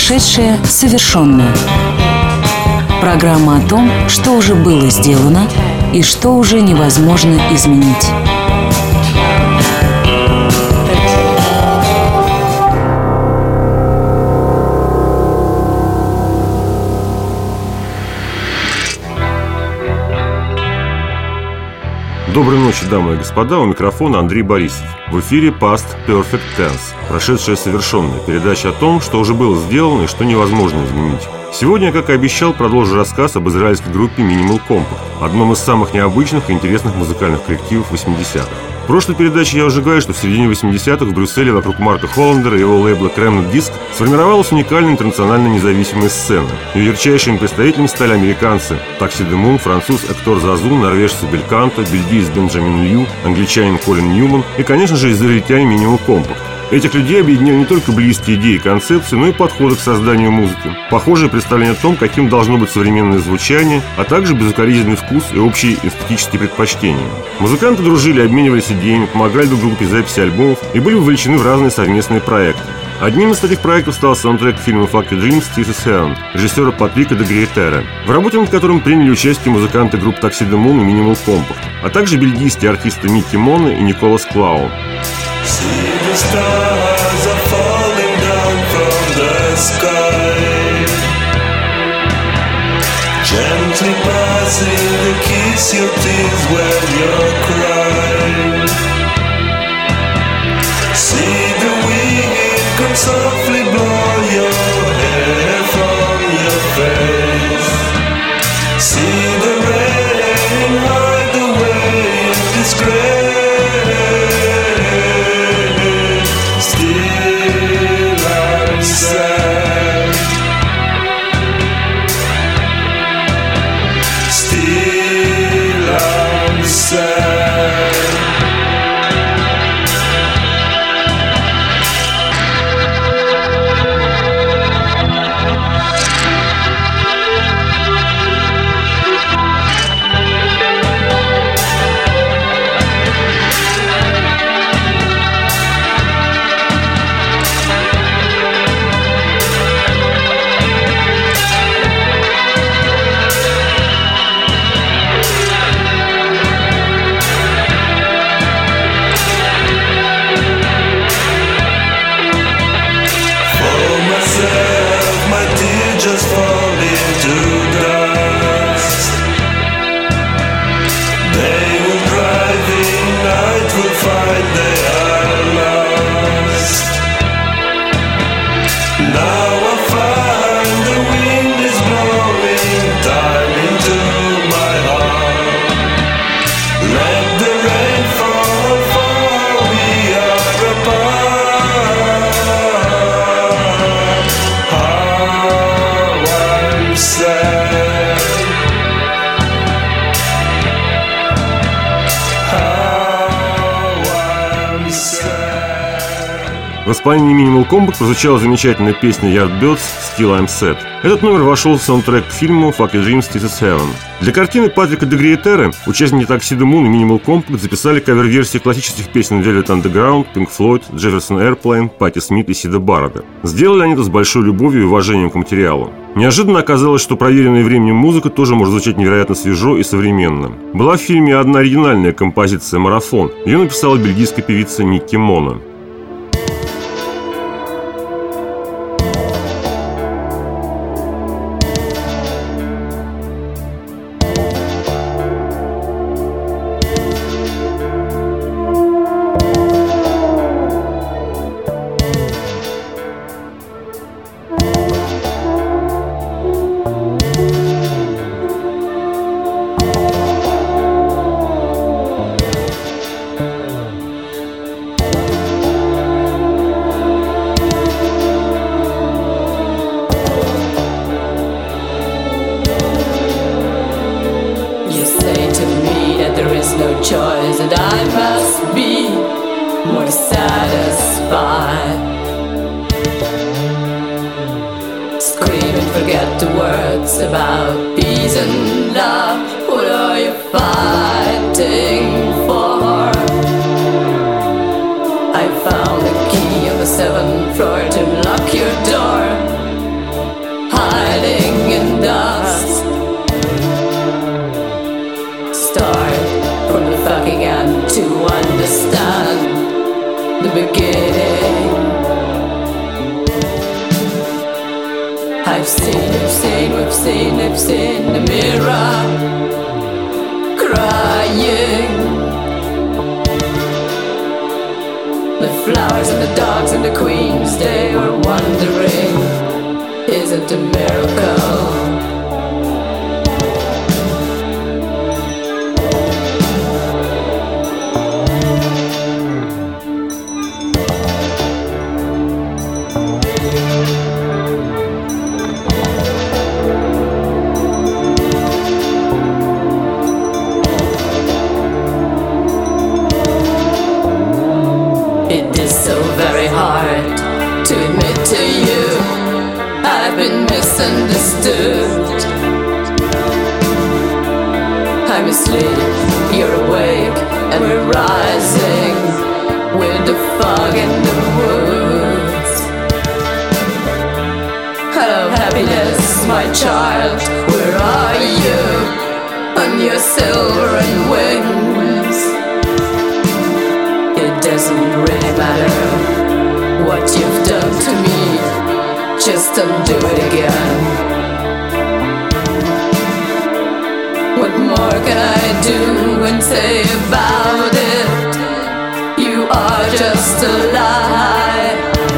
Прошедшее совершенное. Программа о том, что уже было сделано и что уже невозможно изменить. Доброй ночи, дамы и господа, у микрофона Андрей Борисов. В эфире Past Perfect Tense, прошедшее совершенное, передача о том, что уже было сделано и что невозможно изменить. Сегодня, как и обещал, продолжу рассказ об израильской группе Minimal Compact, одном из самых необычных и интересных музыкальных коллективов 80-х. В прошлой передаче я уже говорил, что в середине 80-х в Брюсселе вокруг Марка Холландера и его лейбла Крemnet Disc сформировалась уникальная интернационально независимая сцена. Ее ярчайшими представителями стали американцы Taxi the Moon, француз Эктор Зазу, норвежцы Бельканто, бельгиец Бенджамин Лью, англичанин Колин Ньюман и, конечно же, израильтяне Minimal Compact. Этих людей объединяли не только близкие идеи и концепции, но и подходы к созданию музыки, похожие представления о том, каким должно быть современное звучание, а также безукоризненный вкус и общие эстетические предпочтения. Музыканты дружили, обменивались идеями, помогали друг другу при записи альбомов и были вовлечены в разные совместные проекты. Одним из таких проектов стал саундтрек к фильму «Fuck Your Dreams» «This Is Heaven» режиссера Патрика де Гриетера, в работе над которым приняли участие музыканты групп Taxi the Moon и Minimal Compact, а также бельгийские артисты Микки Моно и Николас Клаун. See the stars are falling down from the sky, gently passing to kiss your tears when you're crying. See the wind come softly blow your hair from your face. See the rain hide away in disgrace. В исполнении Minimal Compact прозвучала замечательная песня Yardbirds «Still I'm Sad». Этот номер вошел в саундтрек к фильму «Fuck Your Dreams, This Is Heaven». Для картины Патрика де Гриетера участники Taxi the Moon и Minimal Compact записали кавер-версии классических песен Velvet Underground, Pink Floyd, Jefferson Airplane, Патти Смит и Сида Барретта. Сделали они это с большой любовью и уважением к материалу. Неожиданно оказалось, что проверенная временем музыка тоже может звучать невероятно свежо и современно. Была в фильме одна оригинальная композиция «Марафон». Ее написала бельгийская певица Микки Моно. About peace and love, what are you fighting for? I found the key on the 7th floor to lock your door. beginning. I've seen the mirror crying. The flowers and the dogs and the queens, they were wondering, is it a miracle? To admit to you, I've been misunderstood. I'm asleep, you're awake, and we're rising with the fog in the woods. Hello, happiness, my child, where are you on your silveren wings? It doesn't really matter what you've done to me, just don't do it again. What more can I do and say about it? You are just a lie.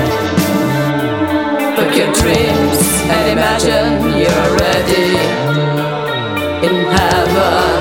Book your dreams and imagine you're already in heaven.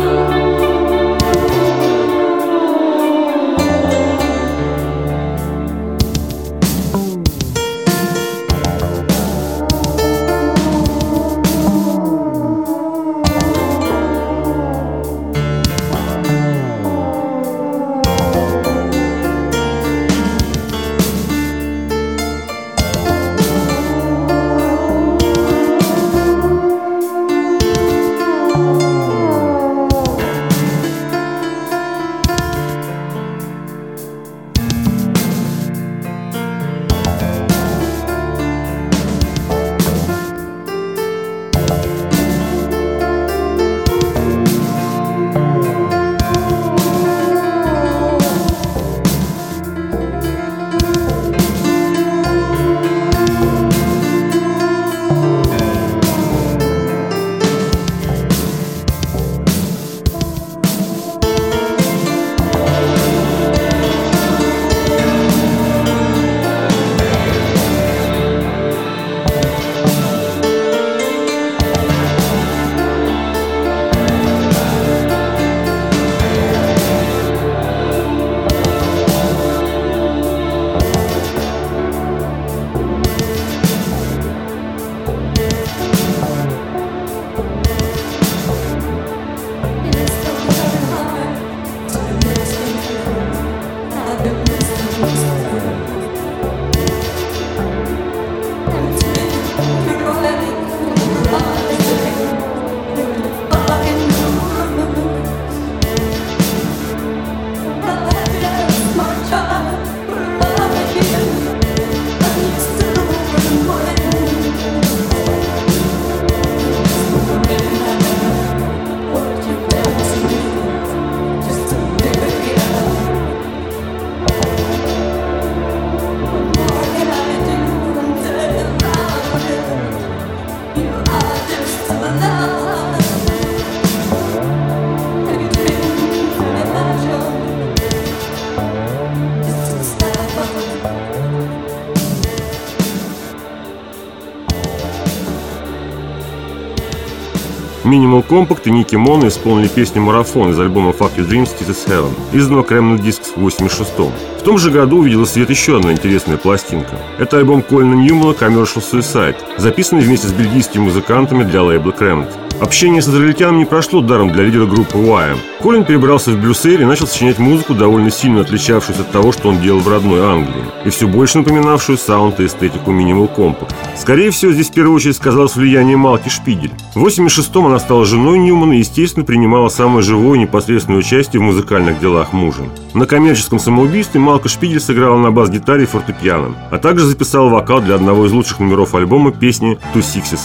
Minimal Compact и Ники Моно исполнили песню «Марафон» из альбома «Fuck Your Dreams, This Is Heaven», изданного Крем на Discs в 1986-м. В том же году увидела свет еще одна интересная пластинка. Это альбом Колина Ньюмана «Commercial Suicide», записанный вместе с бельгийскими музыкантами для лейбла Crammed. Общение с израильтянами не прошло даром для лидера группы Wham. Колин перебрался в Брюссель и начал сочинять музыку, довольно сильно отличавшуюся от того, что он делал в родной Англии, и все больше напоминавшую саунд и эстетику Minimal Compact. Скорее всего, здесь в первую очередь сказалось влияние Малки Шпигель. В 1986-м она стала женой Ньюмана и, естественно, принимала самое живое и непосредственное участие в музыкальных делах мужа. На коммерческом самоубийстве Малка Шпигель сыграла на бас-гитаре и фортепиано, а также записала вокал для одного из лучших номеров альбома песни «Two Sixes».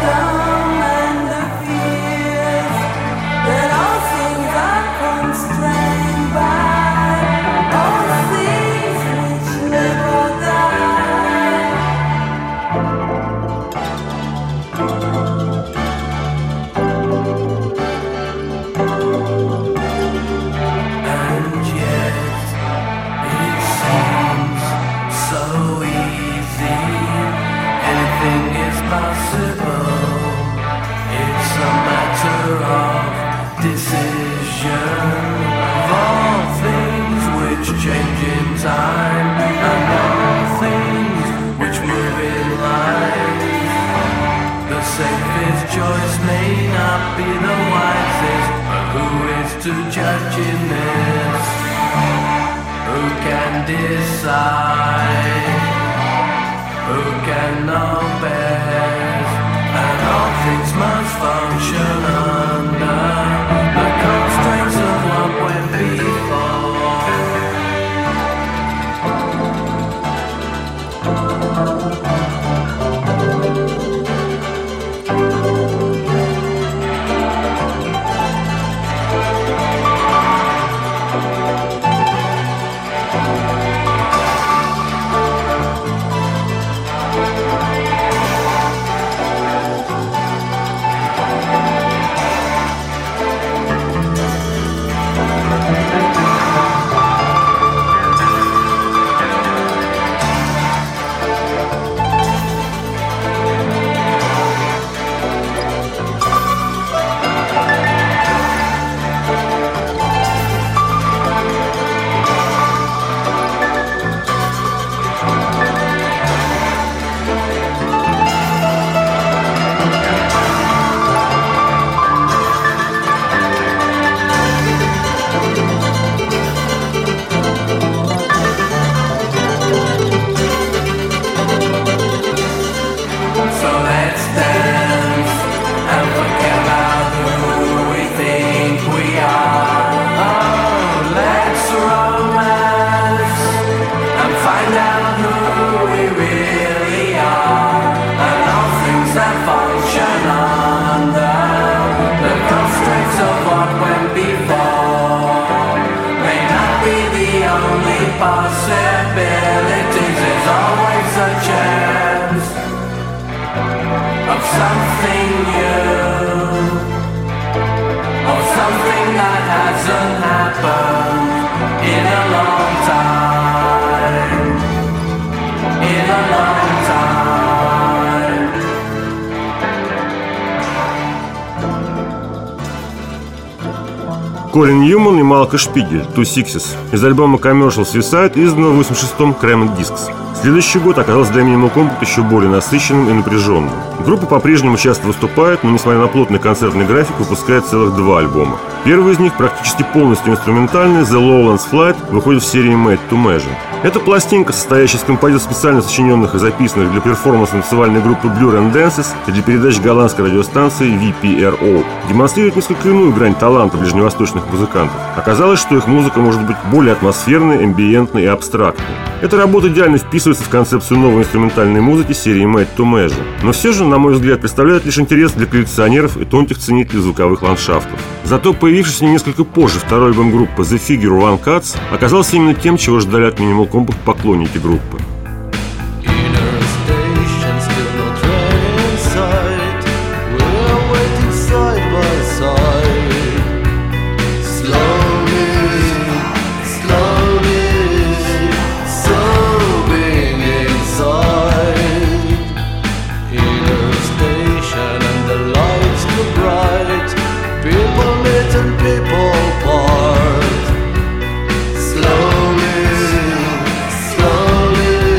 To judge in this, who can decide, who can know best, and all things must function under the constraints of what went possibilities, there's always a chance of something new, or something that hasn't happened in a long time, in a long time. Колин Ньюман и Малка Шпигель, Two Sixes, из альбома Commercial Suicide, изданного в 86-м Cramming Discs. Следующий год оказался для Minimal Compact еще более насыщенным и напряженным. Группа по-прежнему часто выступает, но, несмотря на плотный концертный график, выпускает целых 2 альбома. Первый из них, практически полностью инструментальный, The Lowlands Flight, выходит в серии Made to Measure. Эта пластинка, состоящая из композиций, специально сочиненных и записанных для перформанса танцевальной группы Blur and Dances и для передач голландской радиостанции VPRO, демонстрирует несколько иную грань таланта ближневосточных музыкантов. Оказалось, что их музыка может быть более атмосферной, амбиентной и абстрактной. Эта работа идеально вписывается в концепцию новой инструментальной музыки серии Made to Measure, но все же, на мой взгляд, представляет лишь интерес для коллекционеров и тонких ценителей звуковых ландшафтов. Зато появившийся несколько позже второй альбом группы The Figure One Cuts оказался именно тем, чего ждали от Minimal Compact поклонники группы. Slowly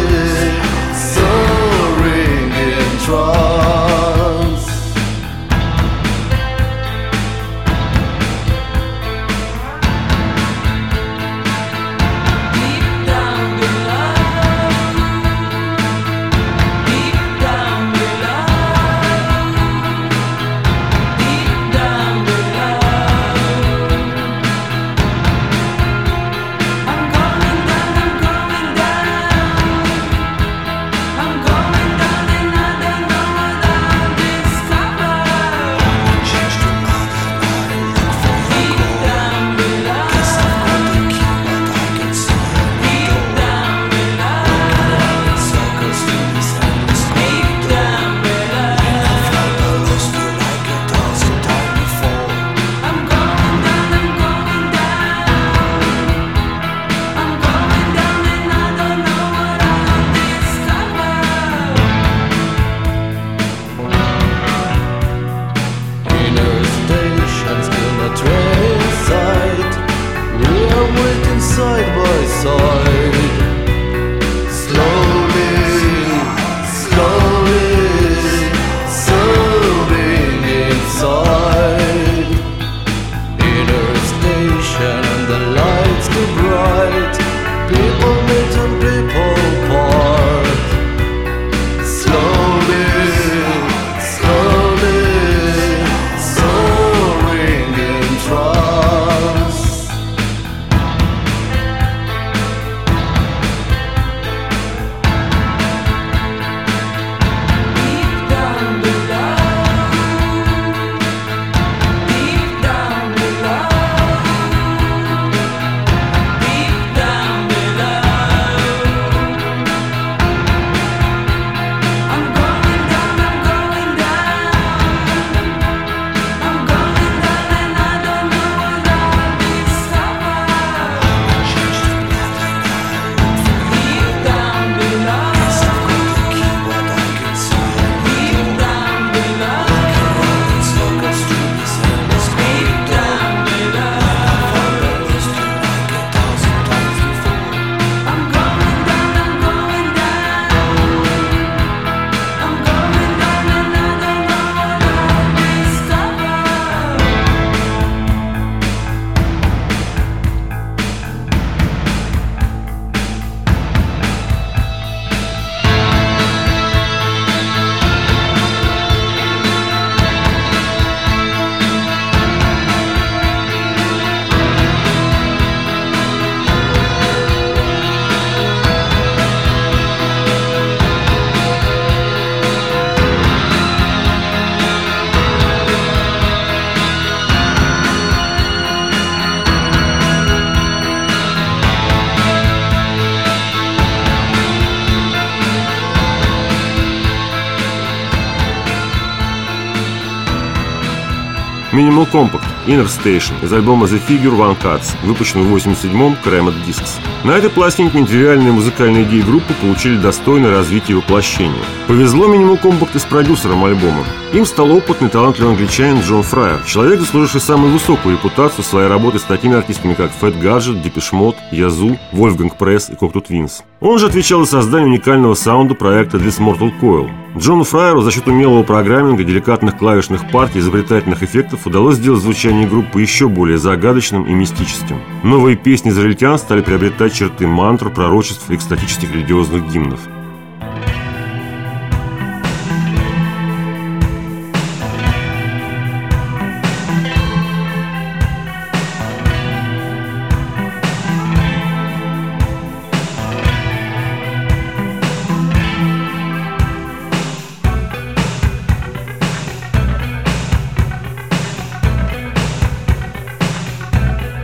Minimal Compact Inner Station из альбома The Figure One Cuts, выпущенный в 1987-м Cramet Discs. На этой пластинке материальные и музыкальные идеи группы получили достойное развитие и воплощение. Повезло Minimal Compact и с продюсером альбома. Им стал опытный, талантливый англичанин Джон Фрайер, человек, заслуживший самую высокую репутацию своей работы с такими артистами, как Fat Gadget, Depeche Mode, Yazoo, Wolfgang Press и Cocteau Twins. Он же отвечал за создание уникального саунда проекта This Mortal Coil. Джону Фрайеру за счет умелого программинга, деликатных клавишных партий и изобретательных эффектов удалось сделать звучание группы еще более загадочным и мистическим. Новые песни израильтян стали приобретать черты мантр, пророчеств и экстатических религиозных гимнов.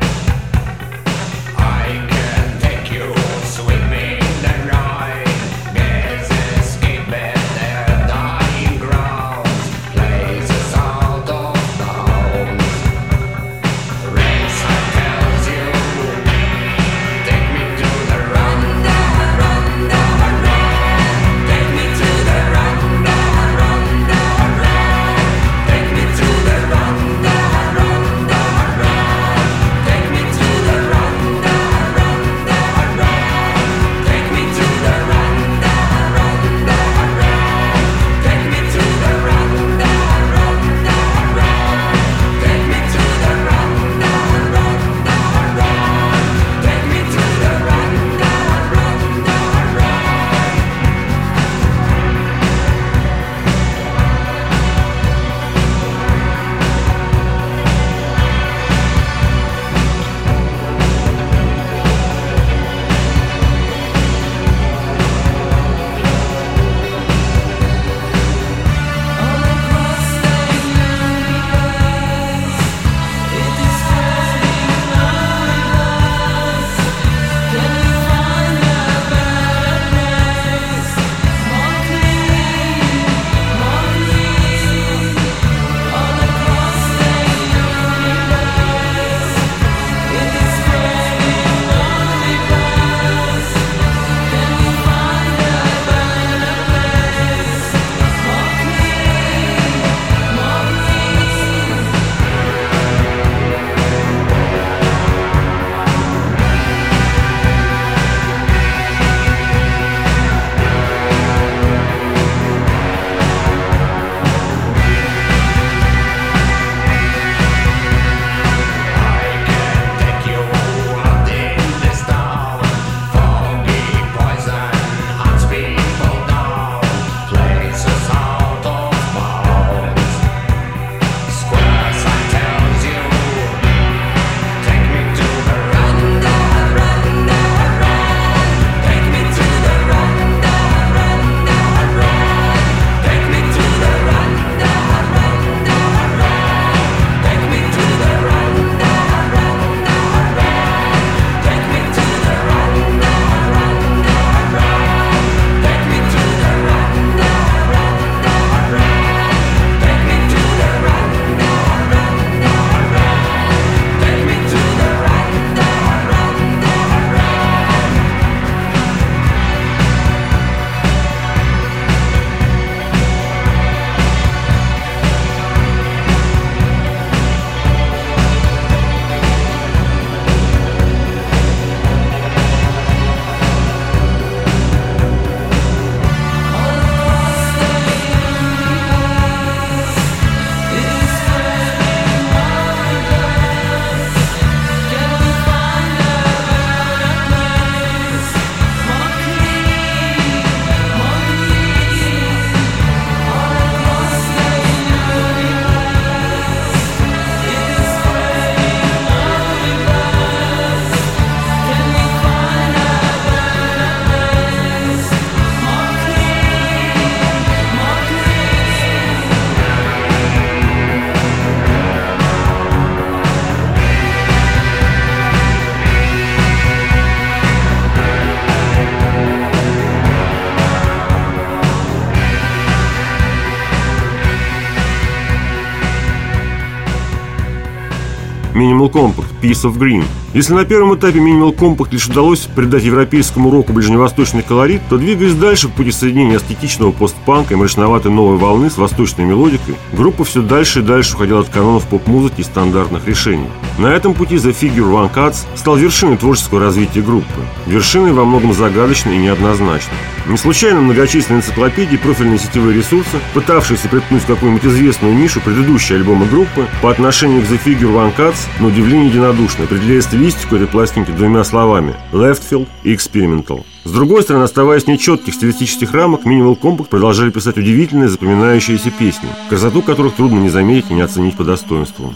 I can take you swimming the Rhine. Minimal Compact Piece of Green. Если на первом этапе Minimal Compact лишь удалось придать европейскому року ближневосточный колорит, то, двигаясь дальше по пути соединения аскетичного постпанка и мрачноватой новой волны с восточной мелодикой, группа все дальше и дальше уходила от канонов поп-музыки и стандартных решений. На этом пути The Figure One Cats стал вершиной творческого развития группы. Вершиной во многом загадочной и неоднозначной. Не случайно многочисленные энциклопедии, профильные сетевые ресурсы, пытавшиеся приткнуть в какую-нибудь известную нишу предыдущие альбомы группы, по отношению к The Figure One Cats, на удивление единодушно, определяя стилистику этой пластинки двумя словами – Leftfield и Experimental. С другой стороны, оставаясь в нечетких стилистических рамок, Minimal Compact продолжали писать удивительные запоминающиеся песни, красоту которых трудно не заметить и не оценить по достоинству.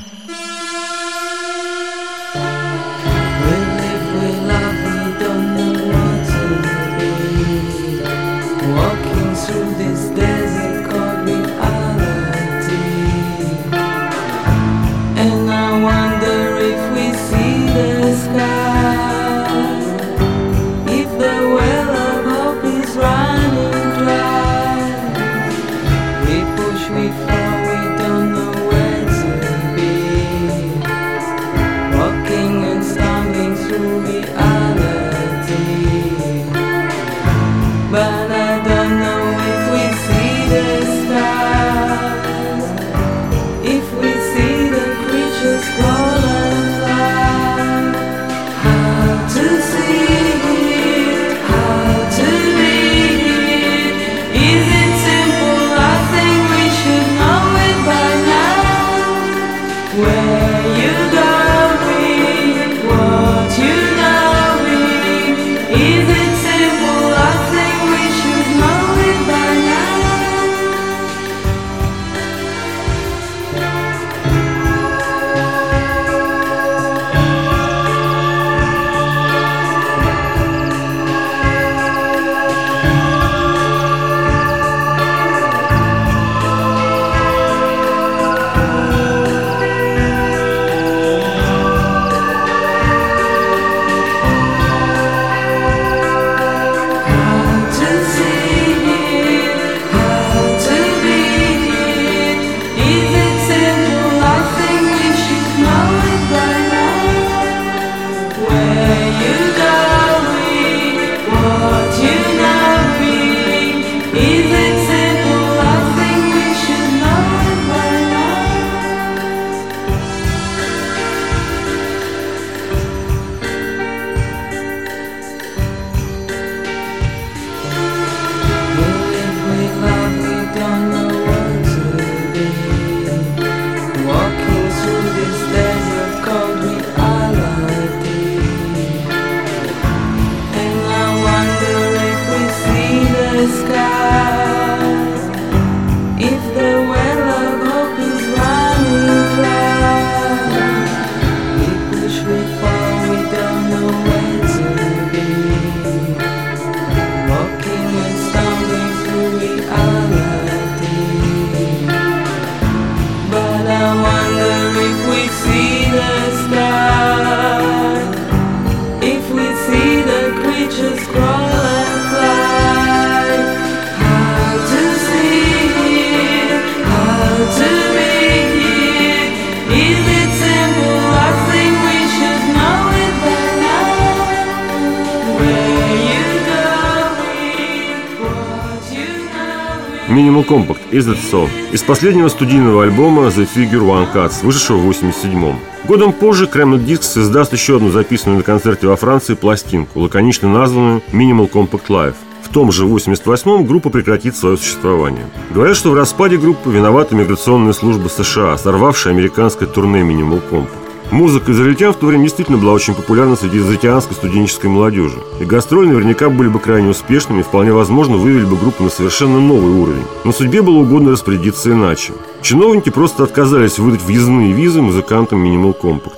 Minimal Compact Is That So из последнего студийного альбома The Figure One Cats, вышедшего в 1987-м. Годом позже Crammed Discs издаст еще одну записанную на концерте во Франции пластинку, лаконично названную Minimal Compact Live. В том же 1988-м группа прекратит свое существование. Говорят, что в распаде группы виновата миграционная служба США, сорвавшая американское турне Minimal Compact. Музыка израильтян в то время действительно была очень популярна среди израильтянской студенческой молодежи. И гастроли наверняка были бы крайне успешными и вполне возможно вывели бы группу на совершенно новый уровень. Но судьбе было угодно распорядиться иначе. Чиновники просто отказались выдать въездные визы музыкантам Minimal Compact.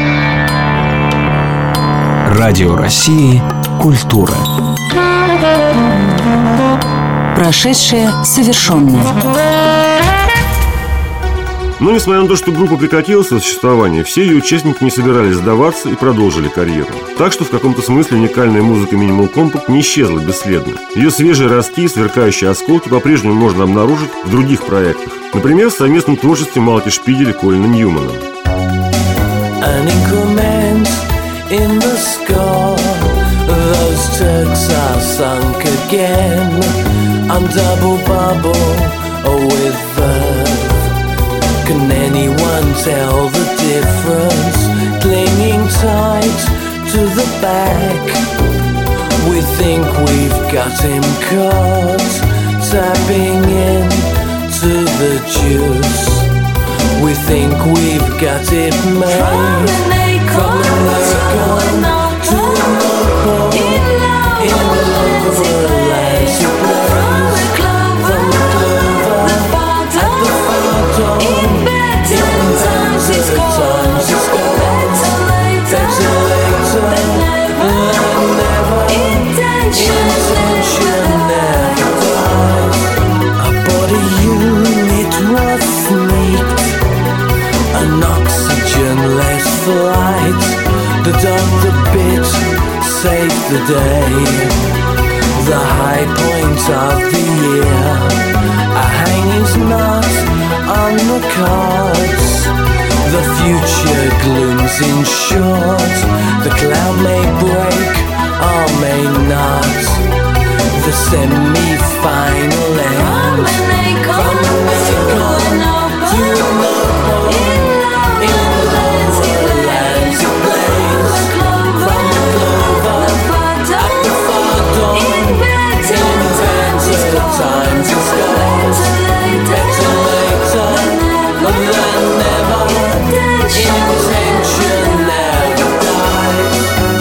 Радио России «Культура». Прошедшее совершенное. Но, несмотря на то, что группа прекратила свое существование, все ее участники не собирались сдаваться и продолжили карьеру. Так что в каком-то смысле уникальная музыка Minimal Compact не исчезла бесследно. Ее свежие ростки и сверкающие осколки по-прежнему можно обнаружить в других проектах. Например, в совместном творчестве Малки Шпиделя и Колина Ньюмана. increment in the score. Those Turks are sunk again on double bubble with verve. Can anyone tell the difference? Clinging tight to the back, we think we've got him caught, tapping in to the juice. We think we've got it made. From an icon to a noble in overlands to blaze. From the clover at the far dawn, in times it's gone. Better later than never. Intention never dies. I bought a unit was sneaked, an oxygen-less flight. The doctor bit saved the day. The high point of the year, a hanging's knot on the cards. The future glooms in short. The cloud may break or may not. The semi-final end. From an icon to a noble in overlands to blaze. From the clover at the far dawn, in better times it's gone. Better later than never. Intention never dies.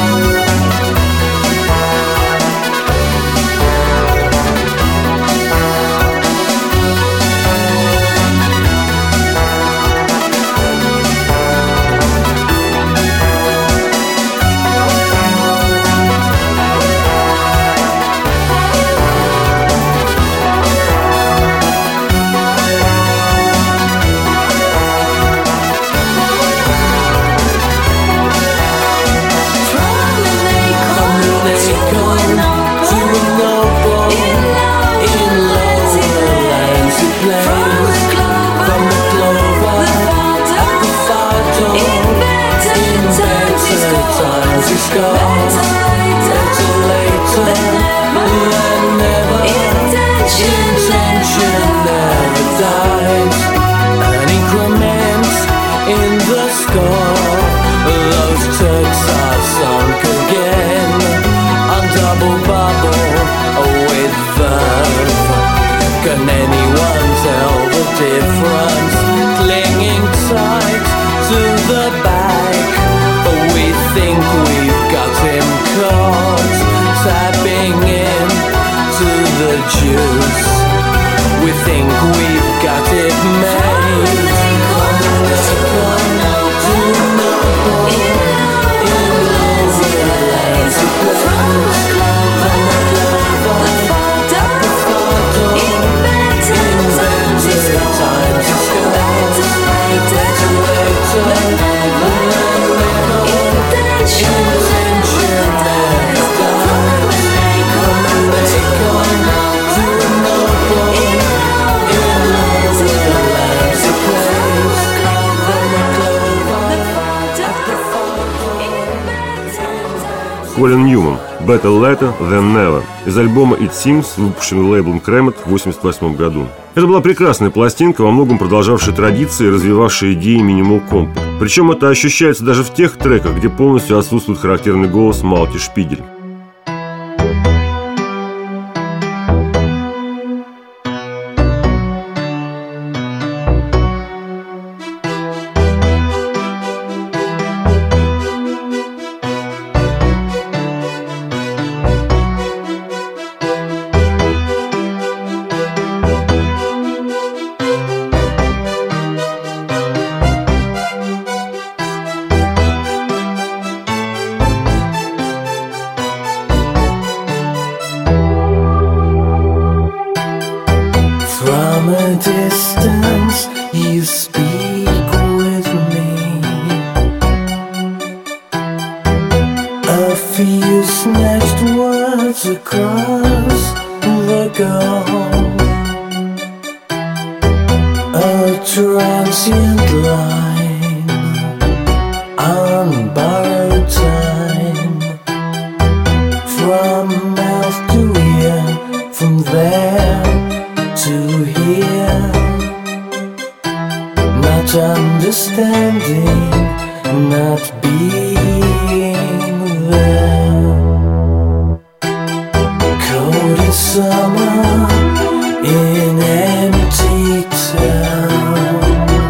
An increment in the score. Those Turks are sunk again on double bubble with verve. Can anyone tell the difference? Clinging tight to the back, we think we've got him caught, tapping in to the juice. We think we've got it made. From an icon to a noble in overlands to blaze. From the clover at the far dawn, in better times it's gone. Better later than never. Intention never dies. From an icon to a noble in overlands to blaze. From the clover at the far dawn. Колин Ньюман, Better Later Than Never, из альбома It Seems, выпущенный лейблом Kremet в 1988 году. Это была прекрасная пластинка, во многом продолжавшая традиции и развивавшая идеи Minimal Compact. Причем это ощущается даже в тех треках, где полностью отсутствует характерный голос Малки Шпигель. From a distance you speak with me. A few snatched words across the gulf. A transient line on not understanding, not being there. Cold in summer in empty town,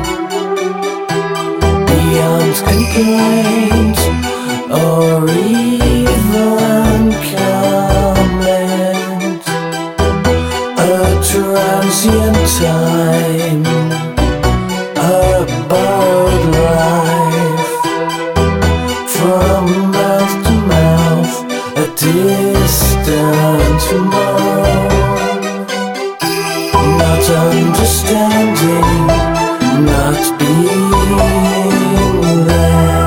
beyond complaint or even comment, a transient time, a borrowed life, from mouth to mouth, a distant moan, not understanding, not being there.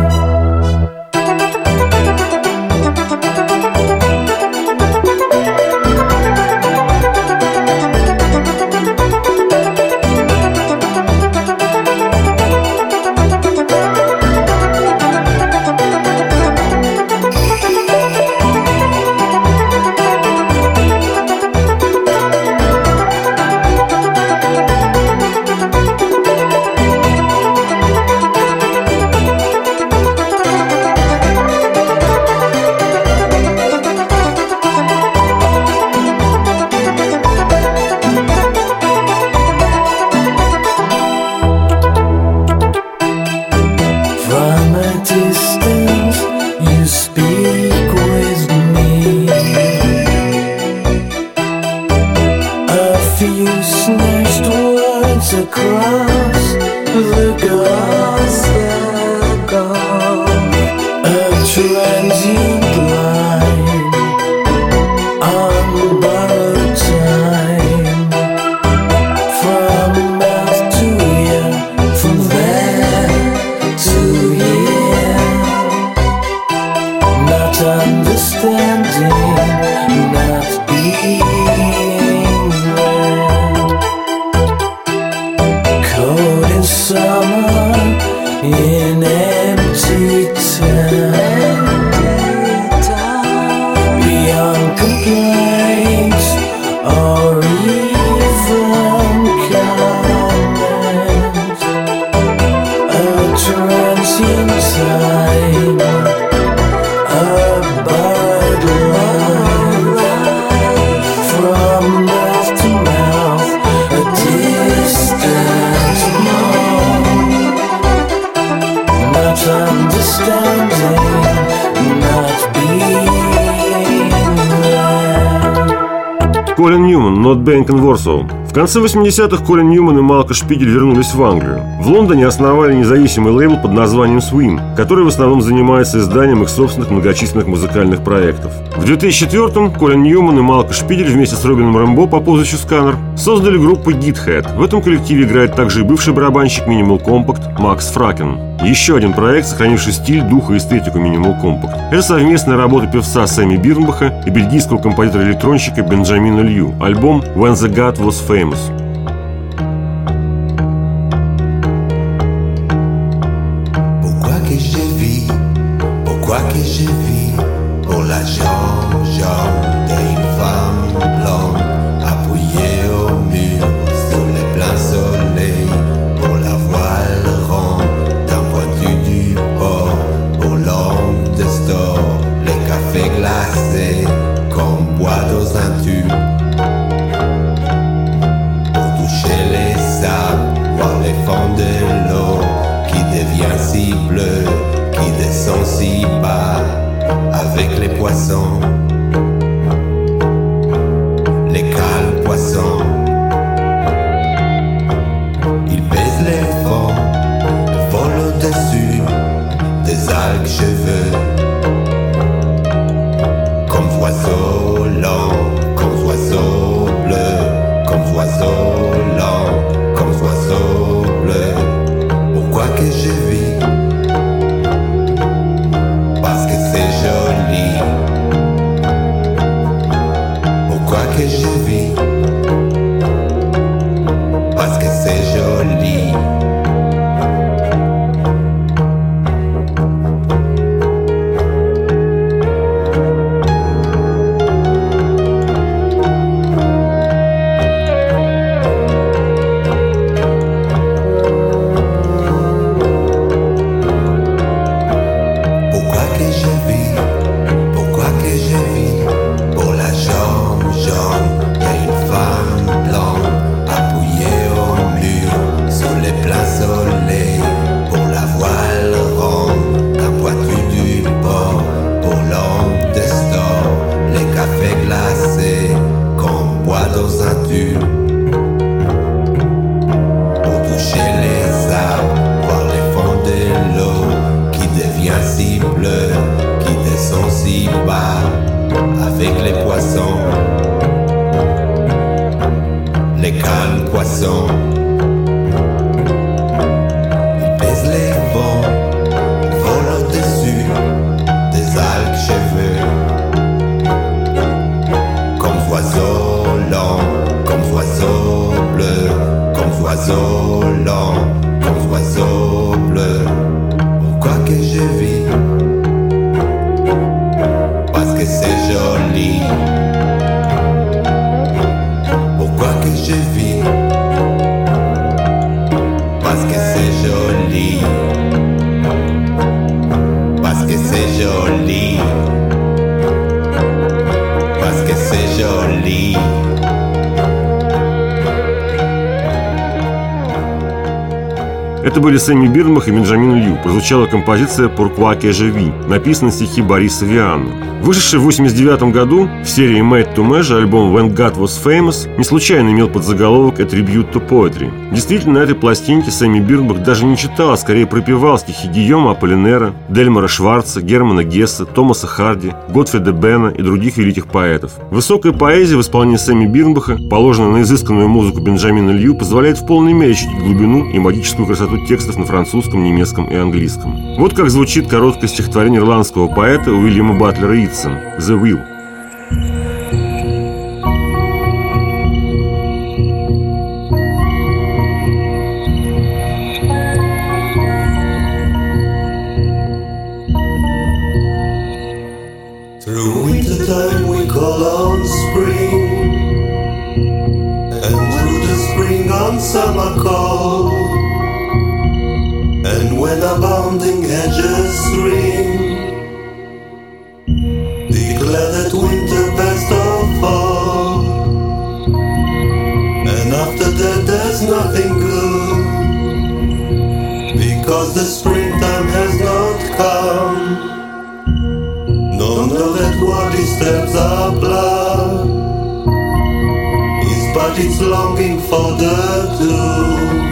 From a distance, you speak with me. A few snatched words across the gulf, a transient line on borrowed time, from mouth to ear, from there to here, not understanding, not being there. Cold in summer in empty town, beyond complaints or even comment, a transient time, a borrowed life, from mouth to mouth, a distant moan, not understanding, not being there. Колин Ньюман, Not Bank in Warsaw. В конце 80-х Колин Ньюман и Малка Шпигель вернулись в Англию. В Лондоне основали независимый лейбл под названием Swim, который в основном занимается изданием их собственных многочисленных музыкальных проектов. В 2004-м Колин Ньюман и Малка Шпигель вместе с Робином Рэмбо по прозвищу Сканер создали группу Githead. В этом коллективе играет также и бывший барабанщик Minimal Compact Макс Фракен. Еще один проект, сохранивший стиль, дух и эстетику Minimal Compact. Это совместная работа певца Сэмми Бирнбаха и бельгийского композитора-электронщика Бенджамина Лью. Альбом When the God Was Famous. Pourquoi que je vis, pourquoi que je vis pour la jaune d'une femme blonde appuyée au mur sous les pleins soleil, pour la voile ronde d'un pointu du port, pour l'homme de store, les cafés glacés qu'on boit dans un tube, pour toucher les sables, voir les fonds de l'eau qui devient si bleu, qui descend si bas avec les poissons, les cales poissons. Ils baisent les fonds, volent au-dessus des algues cheveux, comme oiseaux lents, comme oiseaux bleus, comme oiseaux lents, comme oiseaux bleus. Pourquoi que je vis? Parce que c'est joli. Pourquoi que je vis? avec les poissons, les calmes poissons. Ils baisent les vents, volent au-dessus des algues cheveux, comme oiseaux lents, comme oiseaux bleus, comme oiseaux lents, comme oiseaux bleus. Pourquoi que je vis? Parce que c'est joli. Pourquoi que je vis? Parce que c'est joli. Parce que c'est joli. Parce que c'est joli. Это были Сэмми Бирнбах и Бенджамин Лью. Прозвучала композиция «Pourquoi que je vis», написанная на стихи Бориса Виана. Вышедший в 1989 году в серии Made to Measure альбом When God Was Famous не случайно имел подзаголовок «A Tribute to Poetry». Действительно, на этой пластинке Сэмми Бирнбах даже не читал, а скорее пропевал стихи Гийома Аполлинера, Дельмара Шварца, Германа Гесса, Томаса Харди, Готфрида Бена и других великих поэтов. Высокая поэзия в исполнении Сэмми Бирнбаха, положенная на изысканную музыку Бенджамина Лью, позволяет в полной мере ощутить глубину и магическую красоту текстов на французском, немецком и английском. Вот как звучит короткое стихотворение ирландского поэта Уильяма Батлера Йитса «The Will». Through winter time we call on spring, and through the spring on summer call. And when abounding hedges ring, declare that winter best of all. And after that there's nothing good, because the springtime has not come. Don't know that what disturbs our blood is but its longing for the doom.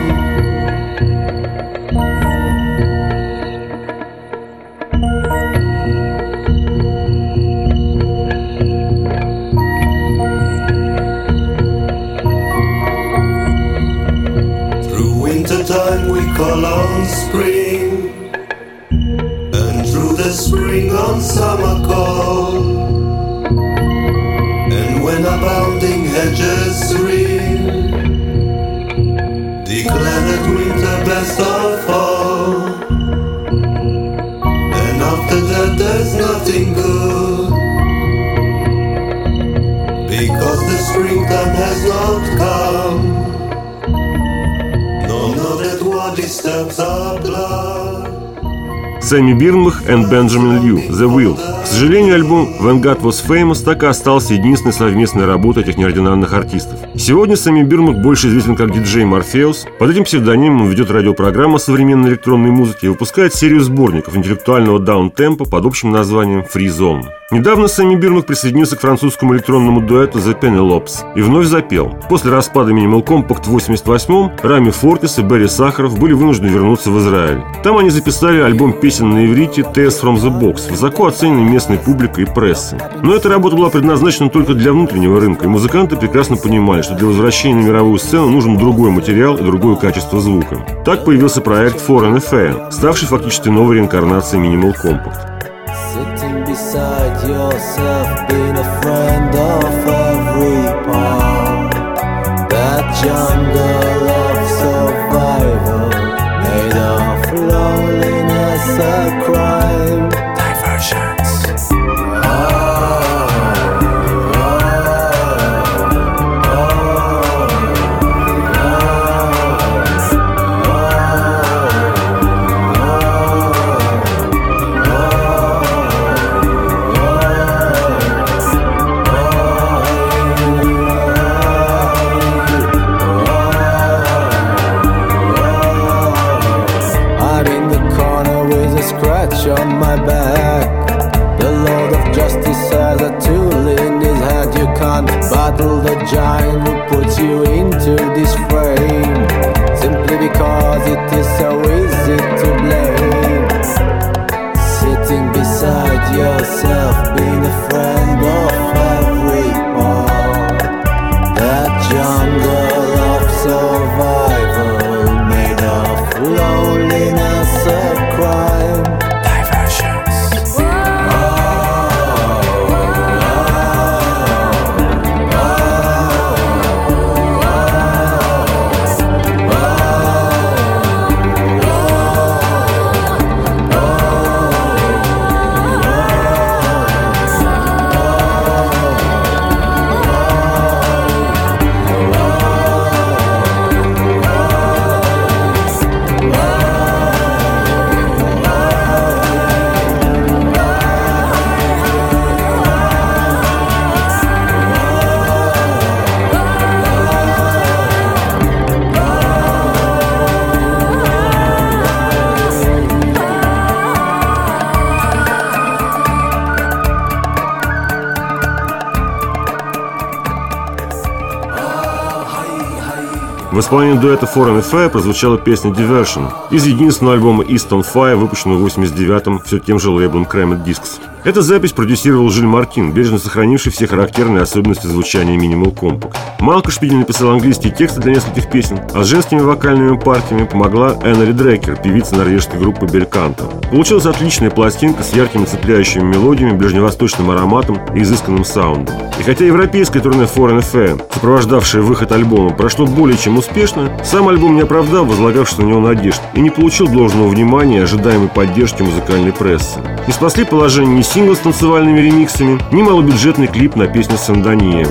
Time we call on spring, and through the spring on summer call. And when abounding hedges ring, declare that winter best of all. And after that there's nothing good, because the springtime has not come. Сэмми Бирнбах и Бенджамин Лью «The Will». К сожалению, альбом «When God Was Famous» так и остался единственной совместной работой этих неординарных артистов. Сегодня Сэмми Бирнбах больше известен как диджей Морфеус. Под этим псевдонимом он ведет радиопрограмму современной электронной музыки и выпускает серию сборников интеллектуального даунтемпа под общим названием «Free Zone». Недавно Сэмми Бирнбах присоединился к французскому электронному дуэту The Penelopes и вновь запел. После распада Minimal Compact в 1988-м Рами Фортис и Берри Сахаров были вынуждены вернуться в Израиль. Там они записали альбом песен на иврите «Tales from the Box», высоко оцененный местной публикой и прессой. Но эта работа была предназначена только для внутреннего рынка, и музыканты прекрасно понимали, что для возвращения на мировую сцену нужен другой материал и другое качество звука. Так появился проект Foreign Affair, ставший фактически новой реинкарнацией Minimal Compact. Sitting beside yourself, being a friend of every part. That jungle of survival, made of loneliness a crime. Diversions. On my back, the Lord of Justice has a tool in his hand. You can't battle the giant who puts you into this frame, simply because it is so easy to blame. Sitting beside yourself, being a friend of В исполнении дуэта Foreign Affair прозвучала песня Diversion из единственного альбома East on Fire, выпущенного в 89-м все тем же лейблом Cramet Discs. Эту запись продюсировал Жиль Мартин, бережно сохранивший все характерные особенности звучания Minimal Compact. Малко Шпигель написал английские тексты для нескольких песен, а с женскими вокальными партиями помогла Эннери Дрекер, певица норвежской группы Бельканто. Получилась отличная пластинка с яркими цепляющими мелодиями, ближневосточным ароматом и изысканным саундом. И хотя европейское турне Foreign Affair, сопровождавшее выход альбома, прошло более чем успешно, сам альбом не оправдал возлагавшихся на него надежд и не получил должного внимания и ожидаемой поддержки музыкальной прессы. Не спасли положение ни сингл с танцевальными ремиксами, ни малобюджетный клип на песню «Сандания».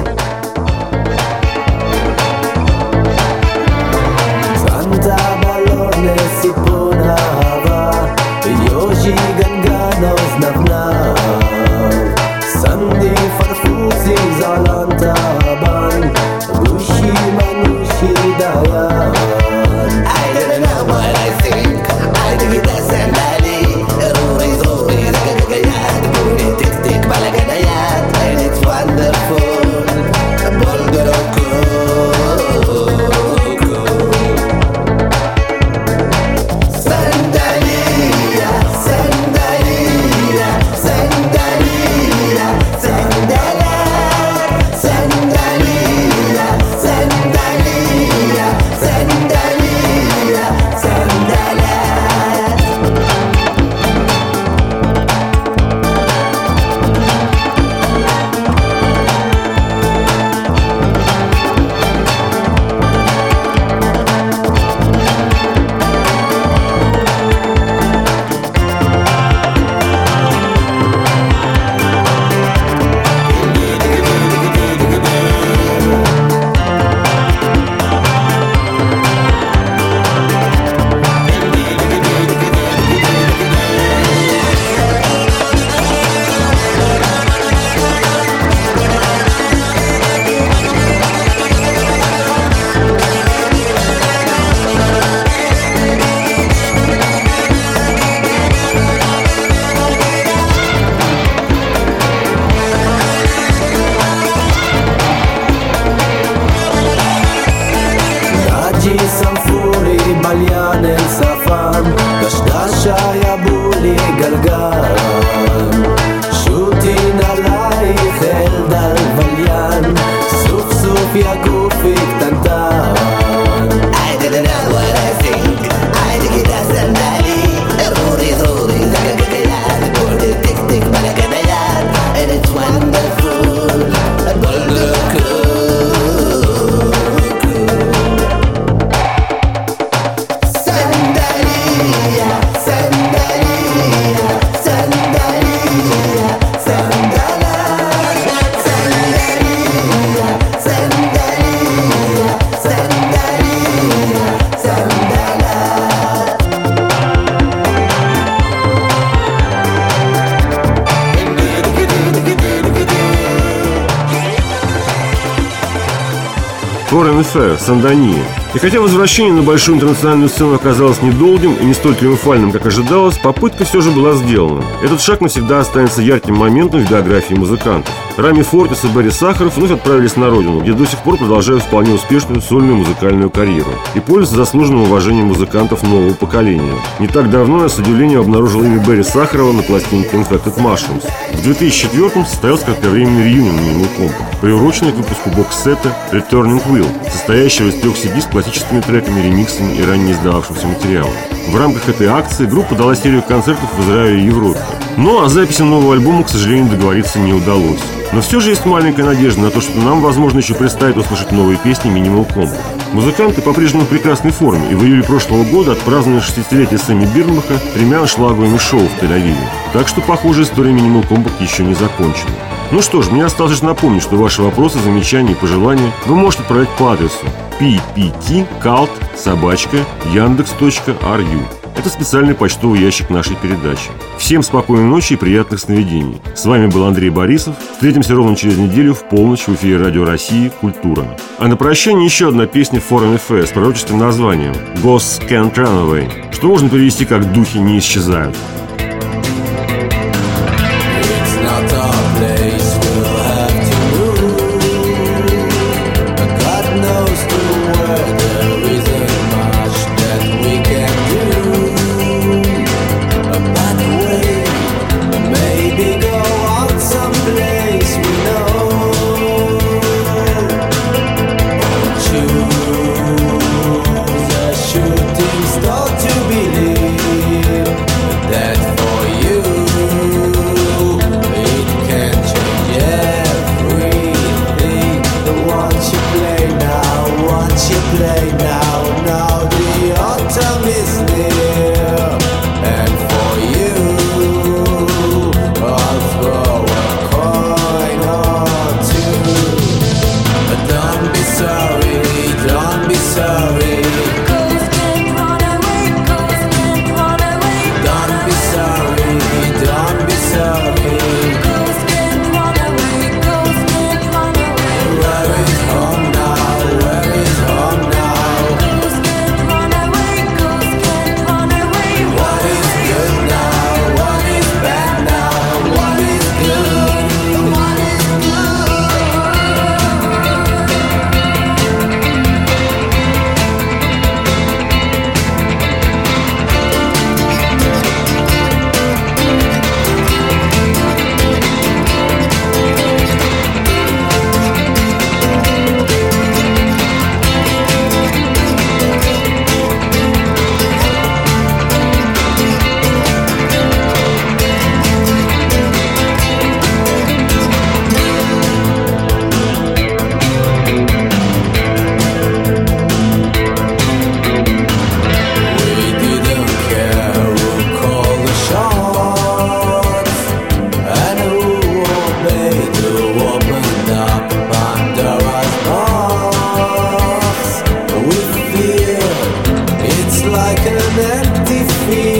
Foreign Affair, Сандания. И хотя возвращение на большую интернациональную сцену оказалось недолгим и не столь триумфальным, как ожидалось, попытка все же была сделана. Этот шаг навсегда останется ярким моментом в биографии музыкантов. Рами Фортис и Барри Сахаров вновь отправились на родину, где до сих пор продолжают вполне успешную сольную музыкальную карьеру и пользуются заслуженным уважением музыкантов нового поколения. Не так давно я с удивлением обнаружил имя Барри Сахарова на пластинке Infected Mushrooms. В 2004-м состоялся кратковременный реюнион Minimal Compact, приуроченный к выпуску бокс-сета Returning Wheel, состоящего из 3 CD с классическими треками, ремиксами и ранее издававшимся материалом. В рамках этой акции группа дала серию концертов в Израиле и Европе. Но о записи нового альбома, к сожалению, договориться не удалось. Но все же есть маленькая надежда на то, что нам, возможно, еще предстоит услышать новые песни Minimal Compact. Музыканты по-прежнему в прекрасной форме, и в июле прошлого года отпраздновали 60-летие Сэмми Бирнбаха 3 аншлаговыми шоу в Тель-Авиве. Так что, похоже, история Minimal Compact еще не закончена. Ну что ж, мне осталось лишь напомнить, что ваши вопросы, замечания и пожелания вы можете отправлять по адресу ppt.cult@yandex.ru. Это специальный почтовый ящик нашей передачи. Всем спокойной ночи и приятных сновидений. С вами был Андрей Борисов. Встретимся ровно через неделю в полночь в эфире Радио России «Культура». А на прощание еще одна песня Foreign Affair с пророческим названием «Ghosts Can't Run Away», что можно перевести как «Духи не исчезают». God knows the word. empty field.